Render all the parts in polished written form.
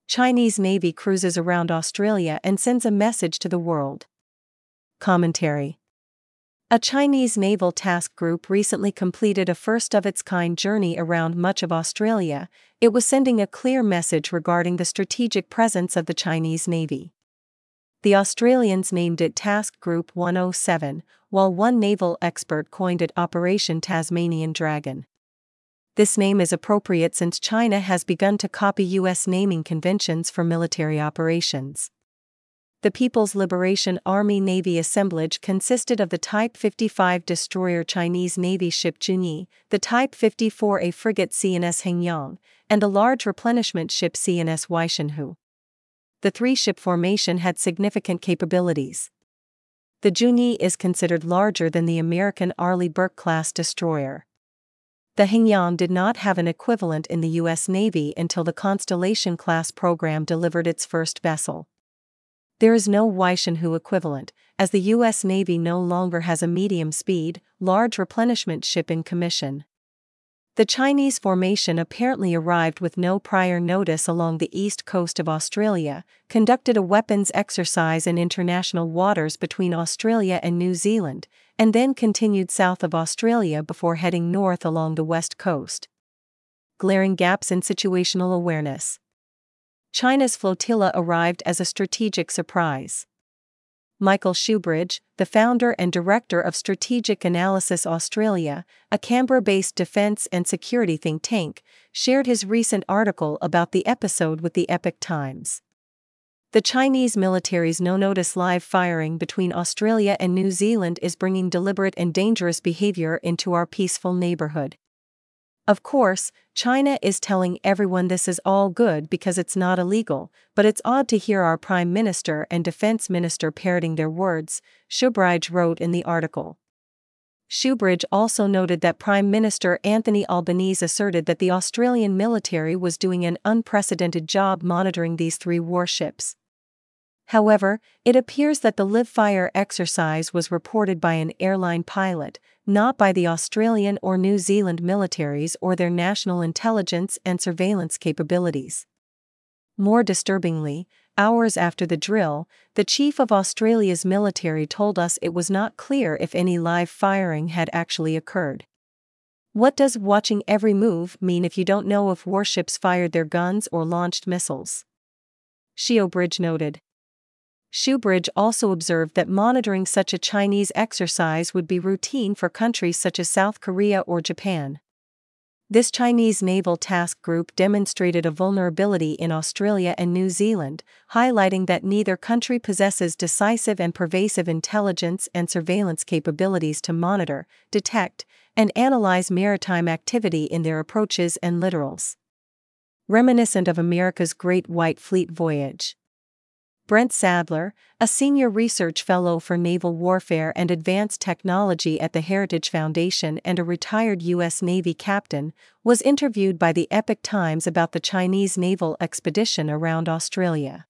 Chinese Navy cruises around Australia and sends a message to the world. Commentary. A Chinese naval task group recently completed a first-of-its-kind journey around much of Australia. It was sending a clear message regarding the strategic presence of the Chinese Navy. The Australians named it Task Group 107, while one naval expert coined it Operation Tasmanian Dragon. This name is appropriate since China has begun to copy U.S. naming conventions for military operations. The People's Liberation Army Navy assemblage consisted of the Type 55 destroyer Chinese Navy ship Junyi, the Type 54A frigate CNS Hengyang, and the large replenishment ship CNS Weishenhu. The three-ship formation had significant capabilities. The Junyi is considered larger than the American Arleigh Burke-class destroyer. The Hengyang did not have an equivalent in the U.S. Navy until the Constellation-class program delivered its first vessel. There is no Weishenhu equivalent, as the U.S. Navy no longer has a medium-speed, large replenishment ship in commission. The Chinese formation apparently arrived with no prior notice along the east coast of Australia, conducted a weapons exercise in international waters between Australia and New Zealand, and then continued south of Australia before heading north along the west coast. Glaring gaps in situational awareness. China's flotilla arrived as a strategic surprise. Michael Shoebridge, the founder and director of Strategic Analysis Australia, a Canberra-based defence and security think tank, shared his recent article about the episode with the Epoch Times. The Chinese military's no-notice live firing between Australia and New Zealand is bringing deliberate and dangerous behaviour into our peaceful neighbourhood. Of course, China is telling everyone this is all good because it's not illegal, but it's odd to hear our Prime Minister and Defense Minister parroting their words, Shoebridge wrote in the article. Shoebridge also noted that Prime Minister Anthony Albanese asserted that the Australian military was doing an unprecedented job monitoring these three warships. However, it appears that the live-fire exercise was reported by an airline pilot, not by the Australian or New Zealand militaries or their national intelligence and surveillance capabilities. More disturbingly, hours after the drill, the chief of Australia's military told us it was not clear if any live firing had actually occurred. What does watching every move mean if you don't know if warships fired their guns or launched missiles? Shoebridge noted. Shoebridge also observed that monitoring such a Chinese exercise would be routine for countries such as South Korea or Japan. This Chinese naval task group demonstrated a vulnerability in Australia and New Zealand, highlighting that neither country possesses decisive and pervasive intelligence and surveillance capabilities to monitor, detect, and analyze maritime activity in their approaches and littorals. Reminiscent of America's Great White Fleet voyage. Brent Sadler, a senior research fellow for naval warfare and advanced technology at the Heritage Foundation and a retired U.S. Navy captain, was interviewed by the Epoch Times about the Chinese naval expedition around Australia.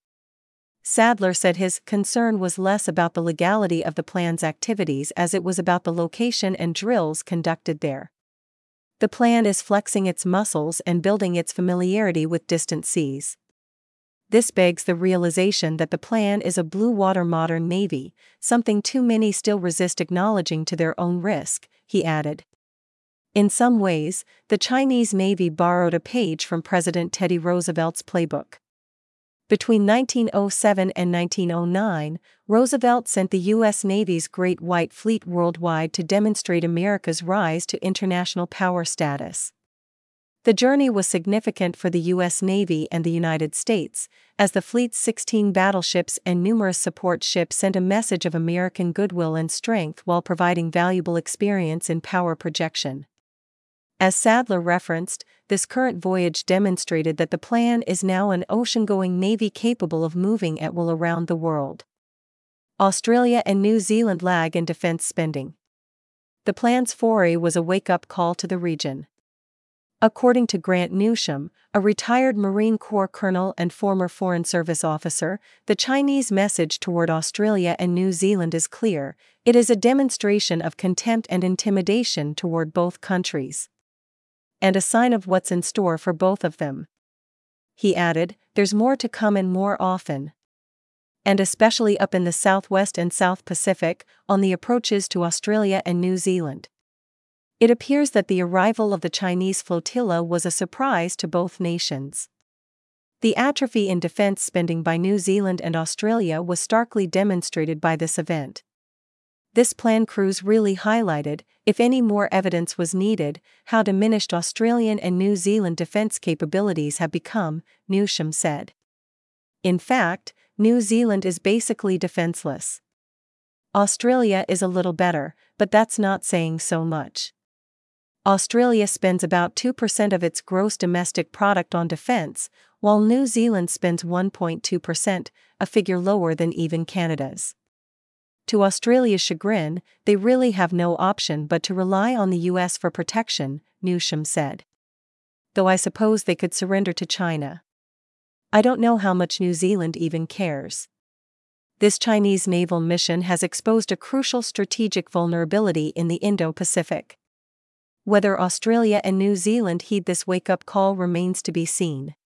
Sadler said his concern was less about the legality of the plan's activities as it was about the location and drills conducted there. The plan is flexing its muscles and building its familiarity with distant seas. This begs the realization that the plan is a blue-water modern navy, something too many still resist acknowledging to their own risk, he added. In some ways, the Chinese Navy borrowed a page from President Teddy Roosevelt's playbook. Between 1907 and 1909, Roosevelt sent the U.S. Navy's Great White Fleet worldwide to demonstrate America's rise to international power status. The journey was significant for the U.S. Navy and the United States, as the fleet's 16 battleships and numerous support ships sent a message of American goodwill and strength while providing valuable experience in power projection. As Sadler referenced, this current voyage demonstrated that the plan is now an ocean-going navy capable of moving at will around the world. Australia and New Zealand lag in defense spending. The plan's foray was a wake-up call to the region. According to Grant Newsham, a retired Marine Corps colonel and former Foreign Service officer, the Chinese message toward Australia and New Zealand is clear: it is a demonstration of contempt and intimidation toward both countries. And a sign of what's in store for both of them. He added, "There's more to come and more often. And especially up in the Southwest and South Pacific, on the approaches to Australia and New Zealand." It appears that the arrival of the Chinese flotilla was a surprise to both nations. The atrophy in defense spending by New Zealand and Australia was starkly demonstrated by this event. This planned cruise really highlighted, if any more evidence was needed, how diminished Australian and New Zealand defense capabilities have become, Newsham said. In fact, New Zealand is basically defenseless. Australia is a little better, but that's not saying so much. Australia spends about 2% of its gross domestic product on defense, while New Zealand spends 1.2%, a figure lower than even Canada's. To Australia's chagrin, they really have no option but to rely on the US for protection, Newsham said. Though I suppose they could surrender to China. I don't know how much New Zealand even cares. This Chinese naval mission has exposed a crucial strategic vulnerability in the Indo-Pacific. Whether Australia and New Zealand heed this wake-up call remains to be seen.